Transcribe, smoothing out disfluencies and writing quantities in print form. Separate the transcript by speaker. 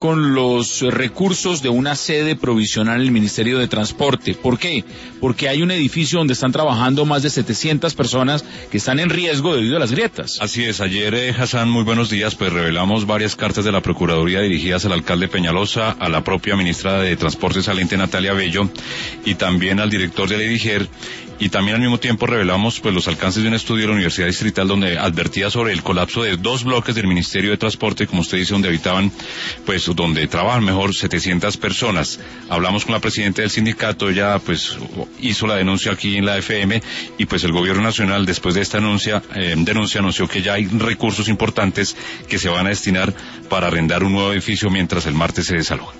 Speaker 1: con los recursos de una sede provisional en el Ministerio de Transporte. ¿Por qué? Porque hay un edificio donde están trabajando más de 700 personas que están en riesgo debido a las grietas.
Speaker 2: Así es, ayer, Hassan, muy buenos días, pues revelamos varias cartas de la Procuraduría dirigidas al alcalde Peñalosa, a la propia ministra de Transporte saliente Natalia Bello, y también al director de la DIGER, y también al mismo tiempo revelamos pues los alcances de un estudio de la Universidad Distrital donde advertía sobre el colapso de 2 bloques del Ministerio de Transporte, como usted dice, donde habitaban, pues donde trabajan mejor 700 personas. Hablamos con la presidenta del sindicato, ella pues hizo la denuncia aquí en la FM, y pues el gobierno nacional después de esta denuncia anunció que ya hay recursos importantes que se van a destinar para arrendar un nuevo edificio mientras el martes se desaloja.